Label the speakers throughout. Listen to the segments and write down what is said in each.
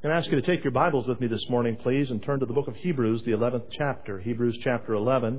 Speaker 1: I'm going to ask you to take your Bibles with me this morning, please, and turn to the book of Hebrews, the 11th chapter. Hebrews chapter 11.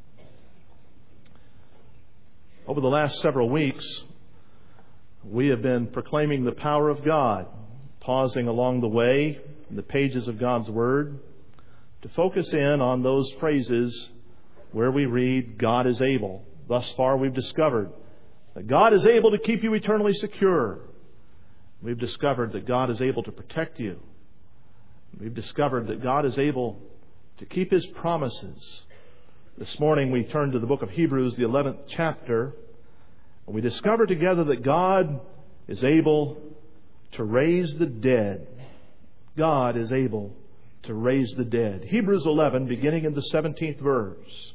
Speaker 1: Over the last several weeks, we have been proclaiming the power of God, pausing along the way in the pages of God's Word to focus in on those phrases where we read, God is able. Thus far, we've discovered that God is able to keep you eternally secure. We've discovered that God is able to protect you. We've discovered that God is able to keep His promises. This morning we turn to the book of Hebrews, the 11th chapter, and we discover together that God is able to raise the dead. God is able to raise the dead. Hebrews 11, beginning in the 17th verse.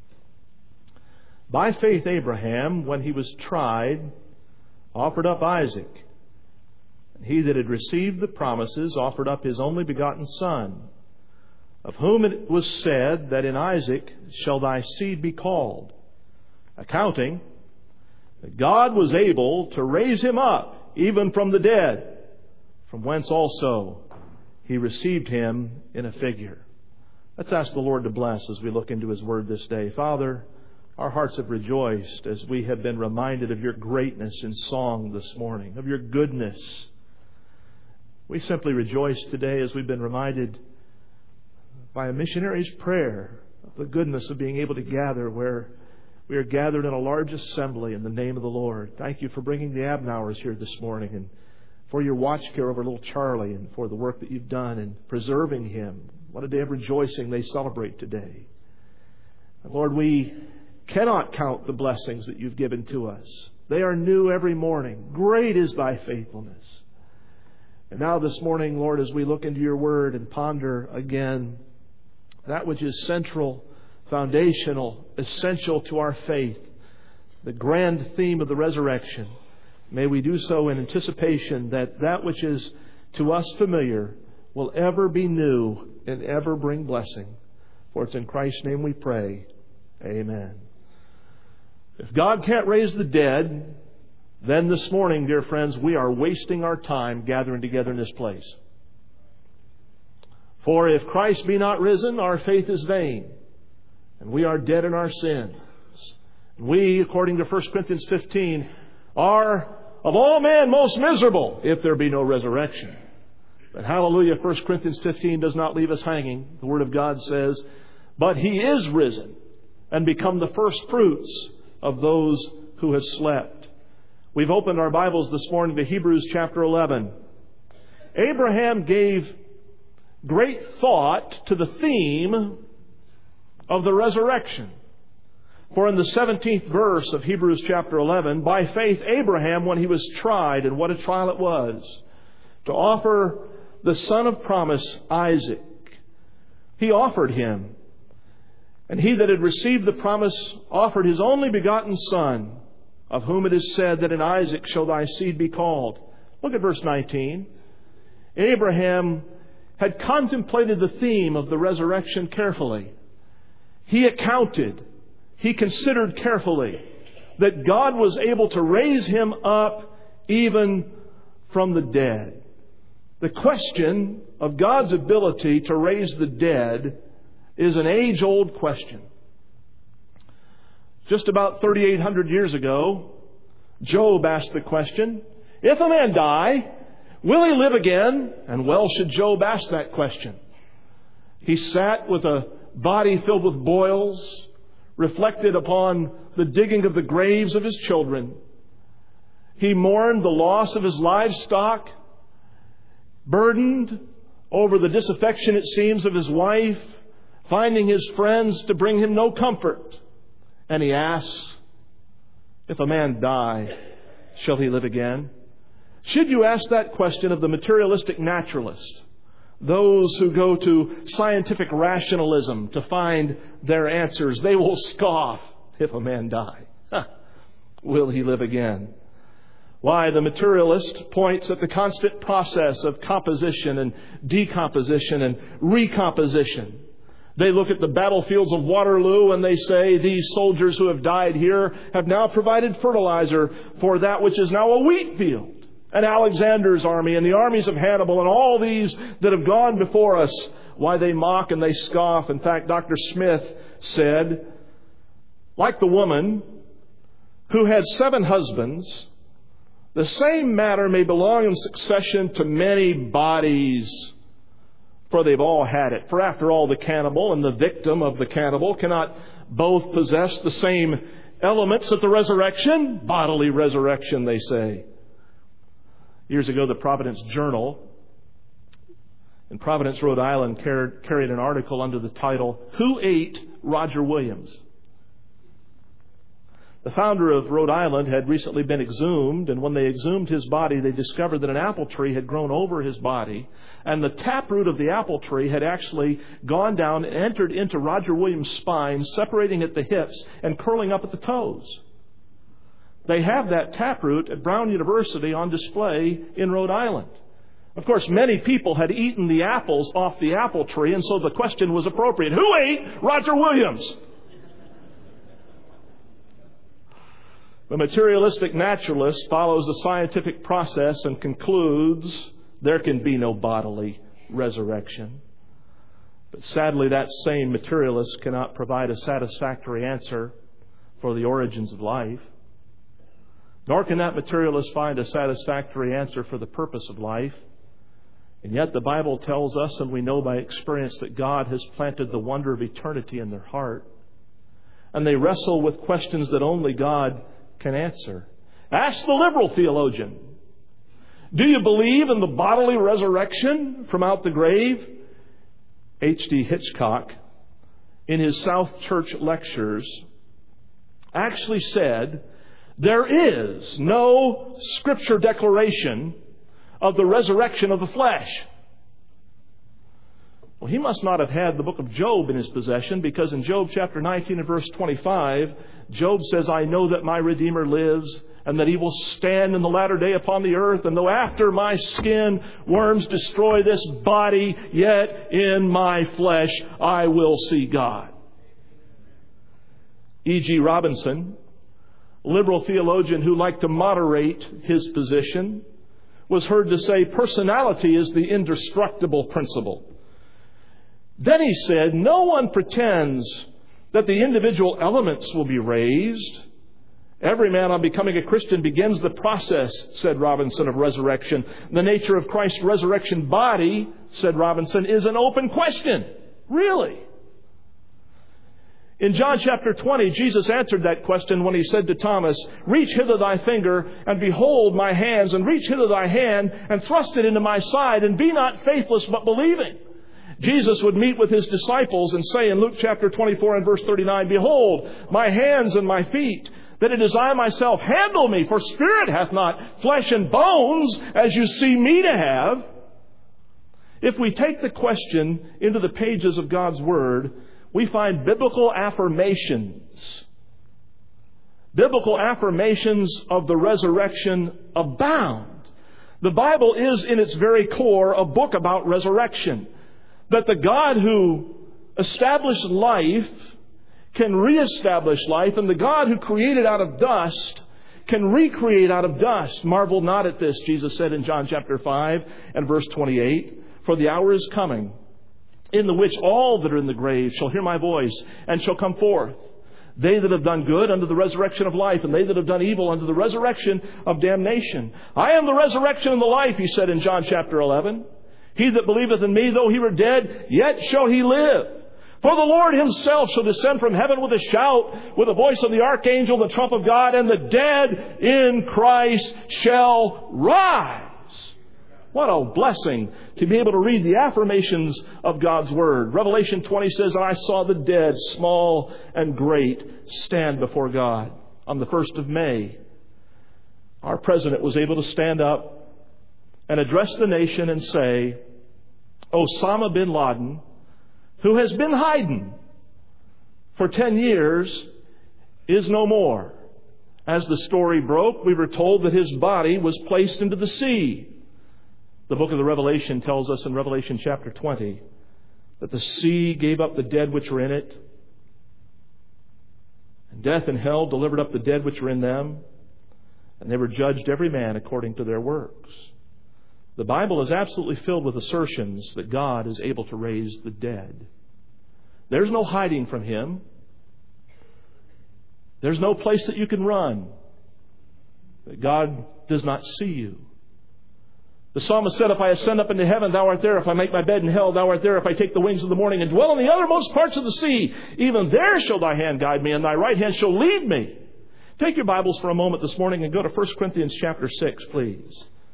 Speaker 1: By faith Abraham, when he was tried, offered up Isaac. He that had received the promises offered up his only begotten Son, of whom it was said that in Isaac shall thy seed be called, accounting that God was able to raise him up even from the dead, from whence also he received him in a figure. Let's ask the Lord to bless as we look into His Word this day. Father, our hearts have rejoiced as we have been reminded of Your greatness in song this morning, of Your goodness. We simply rejoice today as we've been reminded by a missionary's prayer of the goodness of being able to gather where we are gathered in a large assembly in the name of the Lord. Thank You for bringing the Abnauers here this morning and for Your watch care over little Charlie and for the work that You've done in preserving him. What a day of rejoicing they celebrate today. And Lord, we cannot count the blessings that You've given to us. They are new every morning. Great is Thy faithfulness. And now this morning, Lord, as we look into Your Word and ponder again that which is central, foundational, essential to our faith, the grand theme of the resurrection, may we do so in anticipation that that which is to us familiar will ever be new and ever bring blessing. For it's in Christ's name we pray. Amen. If God can't raise the dead, then this morning, dear friends, we are wasting our time gathering together in this place. For if Christ be not risen, our faith is vain, and we are dead in our sins. We, according to 1 Corinthians 15, are of all men most miserable if there be no resurrection. But hallelujah, 1 Corinthians 15 does not leave us hanging. The Word of God says, but He is risen and become the first fruits of those who have slept. We've opened our Bibles this morning to Hebrews chapter 11. Abraham gave great thought to the theme of the resurrection. For in the 17th verse of Hebrews chapter 11, by faith Abraham, when he was tried, and what a trial it was, to offer the son of promise, Isaac, he offered him. And he that had received the promise offered his only begotten Son, of whom it is said that in Isaac shall thy seed be called. Look at verse 19. Abraham had contemplated the theme of the resurrection carefully. He considered carefully that God was able to raise him up even from the dead. The question of God's ability to raise the dead is an age-old question. Just about 3,800 years ago, Job asked the question, if a man die, will he live again? And well should Job ask that question. He sat with a body filled with boils, reflected upon the digging of the graves of his children. He mourned the loss of his livestock, burdened over the disaffection, it seems, of his wife, finding his friends to bring him no comfort. And he asks, if a man die, shall he live again? Should you ask that question of the materialistic naturalist, those who go to scientific rationalism to find their answers, they will scoff, if a man die, will he live again? Why, the materialist points at the constant process of composition and decomposition and recomposition. They look at the battlefields of Waterloo and they say, these soldiers who have died here have now provided fertilizer for that which is now a wheat field. and Alexander's army and the armies of Hannibal and all these that have gone before us, why they mock and they scoff. In fact, Dr. Smith said, like the woman who had 7 husbands, the same matter may belong in succession to many bodies, for they've all had it. For after all, the cannibal and the victim of the cannibal cannot both possess the same elements at the resurrection. Bodily resurrection, they say. Years ago, the Providence Journal in Providence, Rhode Island, carried an article under the title, "Who Ate Roger Williams?" The founder of Rhode Island had recently been exhumed, and when they exhumed his body, they discovered that an apple tree had grown over his body, and the taproot of the apple tree had actually gone down and entered into Roger Williams' spine, separating at the hips and curling up at the toes. They have that taproot at Brown University on display in Rhode Island. Of course, many people had eaten the apples off the apple tree, and so the question was appropriate. Who ate Roger Williams? The materialistic naturalist follows the scientific process and concludes there can be no bodily resurrection. But sadly, that same materialist cannot provide a satisfactory answer for the origins of life. Nor can that materialist find a satisfactory answer for the purpose of life. And yet the Bible tells us, and we know by experience, that God has planted the wonder of eternity in their heart. And they wrestle with questions that only God can answer. Ask the liberal theologian, do you believe in the bodily resurrection from out the grave? H.D. Hitchcock, in his South Church Lectures, actually said, there is no Scripture declaration of the resurrection of the flesh. Well, he must not have had the book of Job in his possession, because in Job chapter 19 and verse 25, Job says, I know that my Redeemer lives, and that He will stand in the latter day upon the earth, and though after my skin worms destroy this body, yet in my flesh I will see God. E.G. Robinson, liberal theologian who liked to moderate his position, was heard to say personality is the indestructible principle. Then he said, no one pretends that the individual elements will be raised. Every man on becoming a Christian begins the process, said Robinson, of resurrection. The nature of Christ's resurrection body, said Robinson, is an open question. Really? In John chapter 20, Jesus answered that question when He said to Thomas, reach hither thy finger, and behold my hands, and reach hither thy hand, and thrust it into my side, and be not faithless, but believing. Jesus would meet with His disciples and say in Luke chapter 24 and verse 39, behold, my hands and my feet, that it is I myself. Handle me, for spirit hath not flesh and bones, as you see me to have. If we take the question into the pages of God's Word, we find biblical affirmations. Biblical affirmations of the resurrection abound. The Bible is in its very core a book about resurrection. That the God who established life can reestablish life, and the God who created out of dust can recreate out of dust. Marvel not at this, Jesus said in John chapter 5 and verse 28, for the hour is coming, in the which all that are in the grave shall hear my voice, and shall come forth. They that have done good unto the resurrection of life, and they that have done evil unto the resurrection of damnation. I am the resurrection and the life, He said in John chapter 11. He that believeth in me, though he were dead, yet shall he live. For the Lord Himself shall descend from heaven with a shout, with the voice of the archangel, the trump of God, and the dead in Christ shall rise. What a blessing to be able to read the affirmations of God's Word. Revelation 20 says, I saw the dead, small and great, stand before God. On the 1st of May, our president was able to stand up and address the nation and say, Osama bin Laden, who has been hiding for 10 years, is no more. As the story broke, we were told that his body was placed into the sea. The book of the Revelation tells us in Revelation chapter 20 that the sea gave up the dead which were in it, and death and hell delivered up the dead which were in them. and they were judged every man according to their works. The Bible is absolutely filled with assertions that God is able to raise the dead. There's no hiding from Him. There's no place that you can run that God does not see you. The psalmist said, if I ascend up into heaven, Thou art there. If I make my bed in hell, Thou art there. If I take the wings of the morning and dwell in the uttermost parts of the sea, even there shall Thy hand guide me, and Thy right hand shall lead me. Take your Bibles for a moment this morning and go to 1 Corinthians chapter 6, please.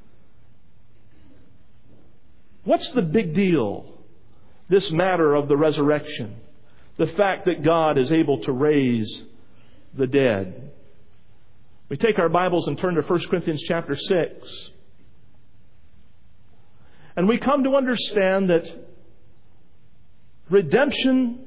Speaker 1: What's the big deal? This matter of the resurrection. The fact that God is able to raise the dead. We take our Bibles and turn to 1 Corinthians chapter 6. And we come to understand that redemption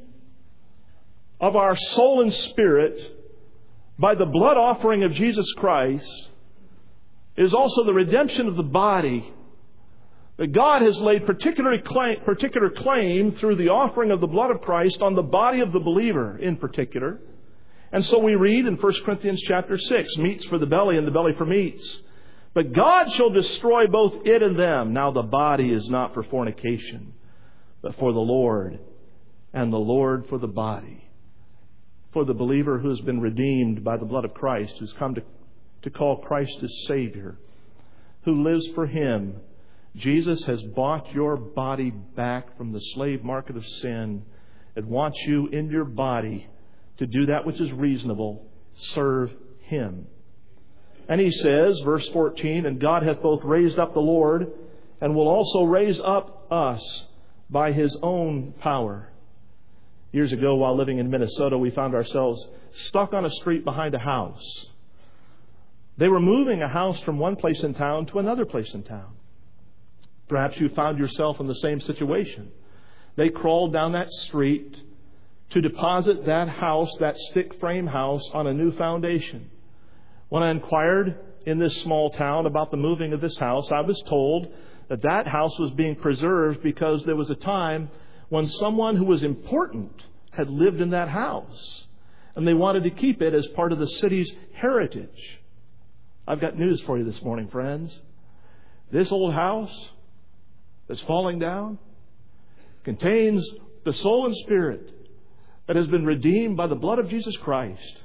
Speaker 1: of our soul and spirit by the blood offering of Jesus Christ is also the redemption of the body. That God has laid particular claim through the offering of the blood of Christ on the body of the believer in particular. And so we read in 1 Corinthians chapter 6, meats for the belly and the belly for meats. But God shall destroy both it and them. Now the body is not for fornication, but for the Lord, and the Lord for the body. For the believer who has been redeemed by the blood of Christ, who's come to call Christ his Savior, who lives for Him. Jesus has bought your body back from the slave market of sin and wants you in your body to do that which is reasonable, serve Him. And He says, verse 14, and God hath both raised up the Lord and will also raise up us by His own power. Years ago, while living in Minnesota, we found ourselves stuck on a street behind a house. They were moving a house from one place in town to another place in town. Perhaps you found yourself in the same situation. They crawled down that street to deposit that house, that stick frame house, on a new foundation. When I inquired in this small town about the moving of this house, I was told that that house was being preserved because there was a time when someone who was important had lived in that house, and they wanted to keep it as part of the city's heritage. I've got news for you this morning, friends. This old house that's falling down contains the soul and spirit that has been redeemed by the blood of Jesus Christ.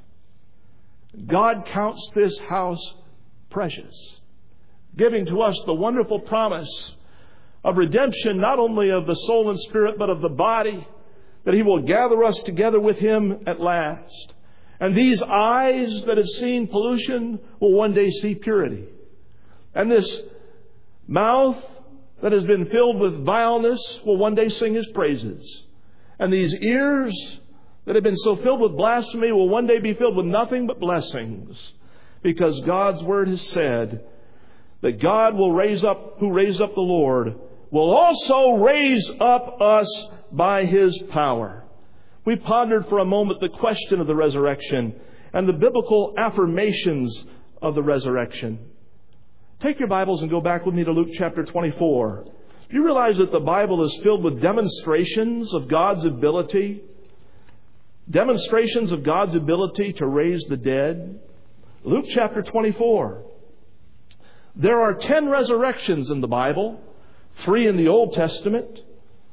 Speaker 1: God counts this house precious, giving to us the wonderful promise of redemption, not only of the soul and spirit, but of the body, that He will gather us together with Him at last. And these eyes that have seen pollution will one day see purity. And this mouth that has been filled with vileness will one day sing His praises. And these ears that have been so filled with blasphemy will one day be filled with nothing but blessings. Because God's Word has said that God will raise up, who raised up the Lord, will also raise up us by His power. We pondered for a moment the question of the resurrection and the biblical affirmations of the resurrection. Take your Bibles and go back with me to Luke chapter 24. Do you realize that the Bible is filled with demonstrations of God's ability? Demonstrations of God's ability to raise the dead. Luke chapter 24. There are 10 resurrections in the Bible. 3 in the Old Testament.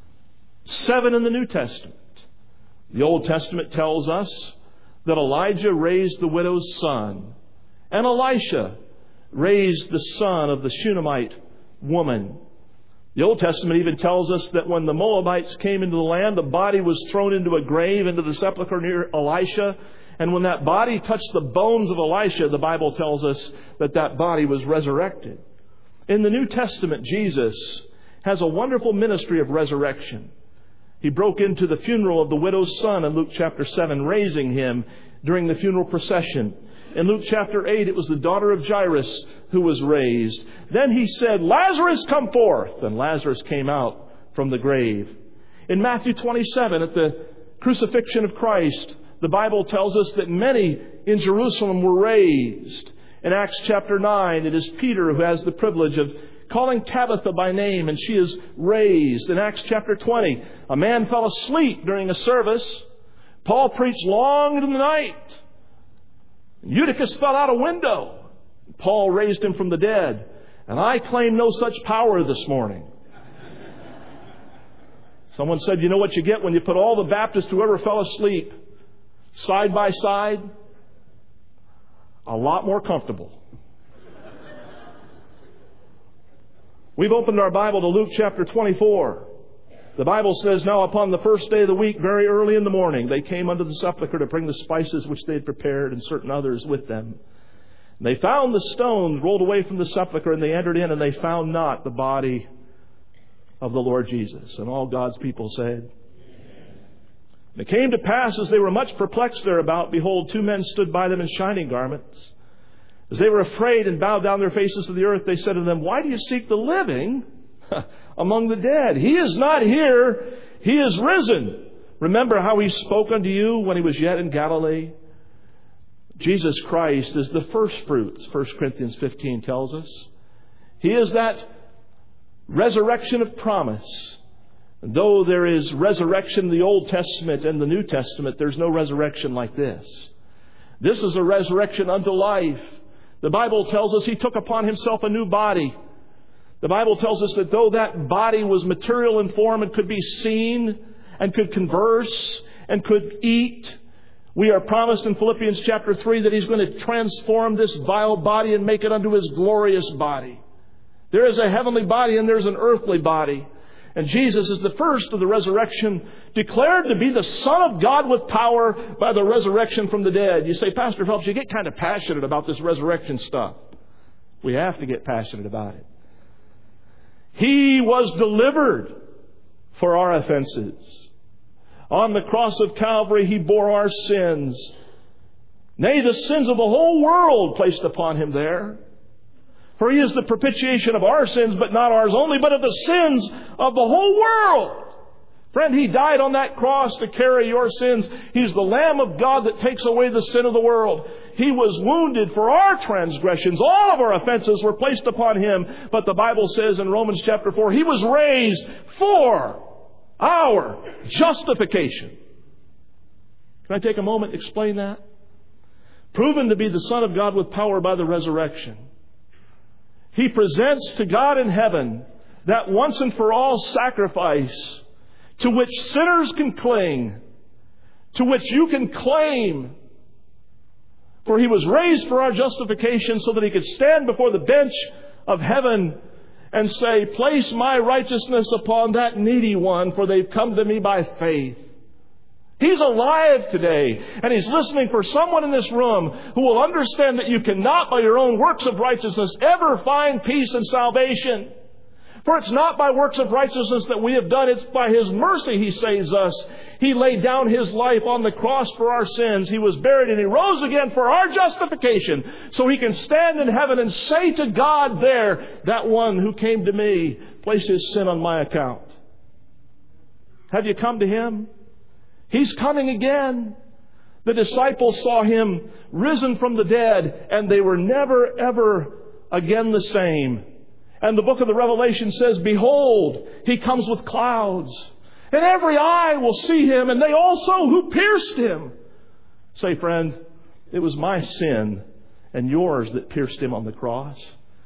Speaker 1: 7 in the New Testament. The Old Testament tells us that Elijah raised the widow's son. And Elisha raised the son of the Shunammite woman. The Old Testament even tells us that when the Moabites came into the land, the body was thrown into a grave, into the sepulchre near Elisha. And when that body touched the bones of Elisha, the Bible tells us that that body was resurrected. In the New Testament, Jesus has a wonderful ministry of resurrection. He broke into the funeral of the widow's son in Luke chapter 7, raising him during the funeral procession. In Luke chapter 8, it was the daughter of Jairus who was raised. Then He said, Lazarus, come forth. And Lazarus came out from the grave. In Matthew 27, at the crucifixion of Christ, the Bible tells us that many in Jerusalem were raised. In Acts chapter 9, it is Peter who has the privilege of calling Tabitha by name, and she is raised. In Acts chapter 20, a man fell asleep during a service. Paul preached long into the night. Eutychus fell out a window. Paul raised him from the dead. And I claim no such power this morning. Someone said, you know what you get when you put all the Baptists who ever fell asleep side by side? A lot more comfortable. We've opened our Bible to Luke chapter 24. The Bible says, now upon the first day of the week, very early in the morning, they came unto the sepulchre to bring the spices which they had prepared, and certain others with them. And they found the stones rolled away from the sepulchre, and they entered in, and they found not the body of the Lord Jesus. And all God's people said, and it came to pass, as they were much perplexed thereabout, behold, two men stood by them in shining garments. As they were afraid and bowed down their faces to the earth, they said to them, why do you seek the living among the dead? He is not here, he is risen. Remember how he spoke unto you when he was yet in Galilee? Jesus Christ is the first fruits, 1 Corinthians 15 tells us. He is that resurrection of promise. And though there is resurrection in the Old Testament and the New Testament, there's no resurrection like this. This is a resurrection unto life. The Bible tells us he took upon himself a new body. The Bible tells us that though that body was material in form and could be seen and could converse and could eat, we are promised in Philippians chapter 3 that he's going to transform this vile body and make it unto his glorious body. There is a heavenly body and there's an earthly body. And Jesus is the first of the resurrection, declared to be the Son of God with power by the resurrection from the dead. You say, Pastor Phelps, you get kind of passionate about this resurrection stuff. We have to get passionate about it. He was delivered for our offenses. On the cross of Calvary, he bore our sins. Nay, the sins of the whole world placed upon him there. For he is the propitiation of our sins, but not ours only, but of the sins of the whole world. Friend, he died on that cross to carry your sins. He's the Lamb of God that takes away the sin of the world. He was wounded for our transgressions. All of our offenses were placed upon him. But the Bible says in Romans chapter 4, he was raised for our justification. Can I take a moment to explain that? Proven to be the Son of God with power by the resurrection. He presents to God in heaven that once and for all sacrifice to which sinners can cling, to which you can claim. For he was raised for our justification so that he could stand before the bench of heaven and say, place my righteousness upon that needy one, for they've come to me by faith. He's alive today, and he's listening for someone in this room who will understand that you cannot by your own works of righteousness ever find peace and salvation. For it's not by works of righteousness that we have done, it's by his mercy he saves us. He laid down his life on the cross for our sins. He was buried and he rose again for our justification, so he can stand in heaven and say to God there, that one who came to me, place his sin on my account. Have you come to him? He's coming again. The disciples saw him risen from the dead, and they were never, ever again the same. And the book of the Revelation says, behold, he comes with clouds, and every eye will see him, and they also who pierced him. Say, friend, it was my sin and yours that pierced him on the cross.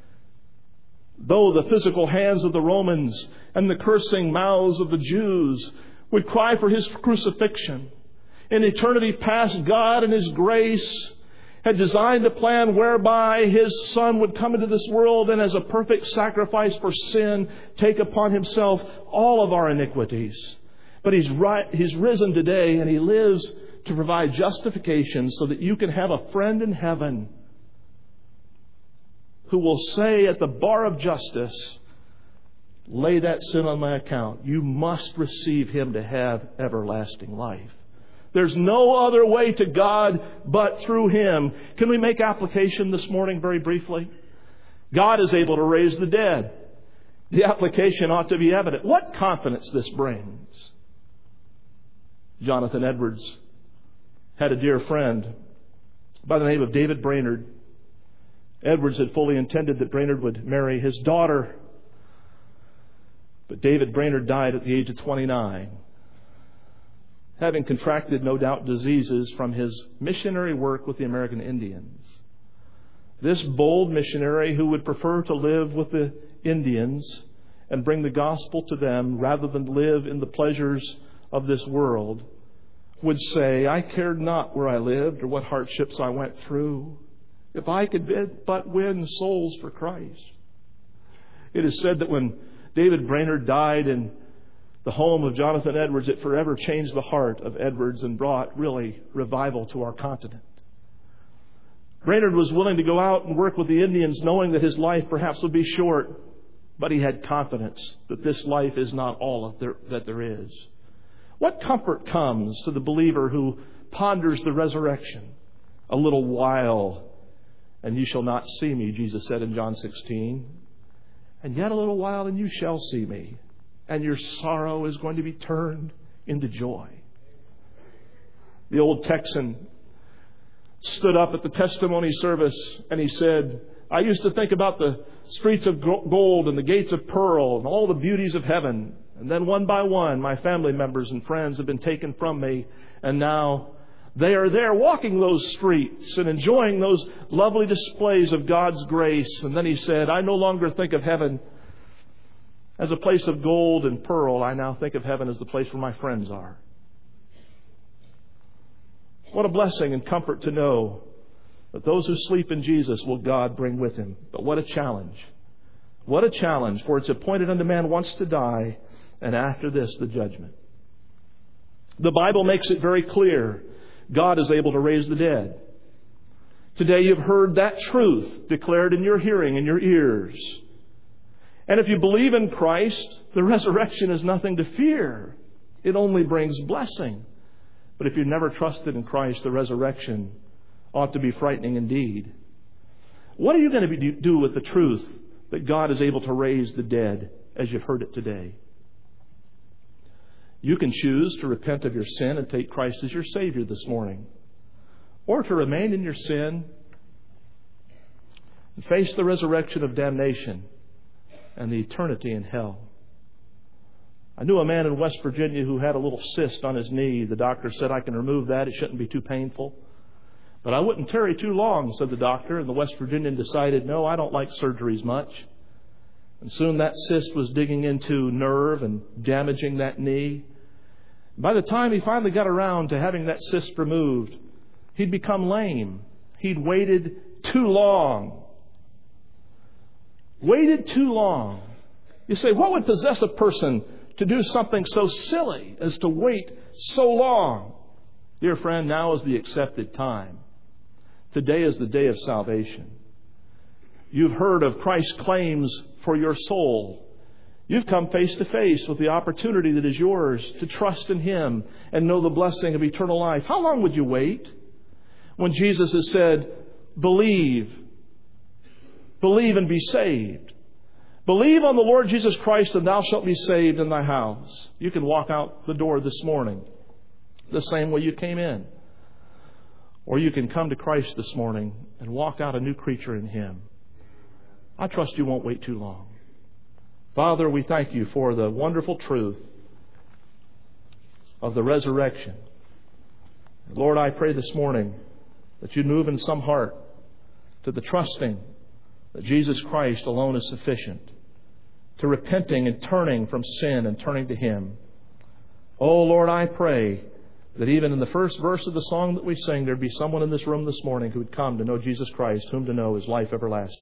Speaker 1: Though the physical hands of the Romans and the cursing mouths of the Jews would cry for his crucifixion, in eternity past, God in his grace had designed a plan whereby his Son would come into this world and as a perfect sacrifice for sin take upon himself all of our iniquities. But he's risen today, and he lives to provide justification so that you can have a friend in heaven who will say at the bar of justice, lay that sin on my account. You must receive him to have everlasting life. There's no other way to God but through him. Can we make application this morning very briefly? God is able to raise the dead. The application ought to be evident. What confidence this brings. Jonathan Edwards had a dear friend by the name of David Brainerd. Edwards had fully intended that Brainerd would marry his daughter. But David Brainerd died at the age of 29, having contracted, no doubt, diseases from his missionary work with the American Indians. This bold missionary who would prefer to live with the Indians and bring the gospel to them rather than live in the pleasures of this world would say, I cared not where I lived or what hardships I went through, if I could but win souls for Christ. It is said that when David Brainerd died in the home of Jonathan Edwards, it forever changed the heart of Edwards and brought really revival to our continent. Brainerd was willing to go out and work with the Indians, knowing that his life perhaps would be short, but he had confidence that this life is not all that there is. What comfort comes to the believer who ponders the resurrection? A little while, and you shall not see me, Jesus said in John 16. And yet a little while, and you shall see me. And your sorrow is going to be turned into joy. The old Texan stood up at the testimony service and he said, I used to think about the streets of gold and the gates of pearl and all the beauties of heaven. And then one by one, my family members and friends have been taken from me. And now they are there walking those streets and enjoying those lovely displays of God's grace. And then he said, I no longer think of heaven as a place of gold and pearl. I now think of heaven as the place where my friends are. What a blessing and comfort to know that those who sleep in Jesus will God bring with Him. But what a challenge. What a challenge, for it's appointed unto man once to die, and after this the judgment. The Bible makes it very clear God is able to raise the dead. Today you've heard that truth declared in your hearing, in your ears. And if you believe in Christ, the resurrection is nothing to fear. It only brings blessing. But if you've never trusted in Christ, the resurrection ought to be frightening indeed. What are you going to do with the truth that God is able to raise the dead as you've heard it today? You can choose to repent of your sin and take Christ as your Savior this morning, or to remain in your sin and face the resurrection of damnation and the eternity in hell. I knew a man in West Virginia who had a little cyst on his knee. The doctor said, I can remove that. It shouldn't be too painful. But I wouldn't tarry too long, said the doctor. And the West Virginian decided, no, I don't like surgeries much. And soon that cyst was digging into nerve and damaging that knee. By the time he finally got around to having that cyst removed, he'd become lame. He'd waited too long. Waited too long. You say, what would possess a person to do something so silly as to wait so long? Dear friend, now is the accepted time. Today is the day of salvation. You've heard of Christ's claims for your soul. You've come face to face with the opportunity that is yours to trust in Him and know the blessing of eternal life. How long would you wait? When Jesus has said, believe and be saved. Believe on the Lord Jesus Christ and thou shalt be saved in thy house. You can walk out the door this morning the same way you came in. Or you can come to Christ this morning and walk out a new creature in Him. I trust you won't wait too long. Father, we thank you for the wonderful truth of the resurrection. Lord, I pray this morning that you'd move in some heart to the trusting that Jesus Christ alone is sufficient, to repenting and turning from sin and turning to Him. Oh, Lord, I pray that even in the first verse of the song that we sing, there'd be someone in this room this morning who would come to know Jesus Christ, whom to know is life everlasting.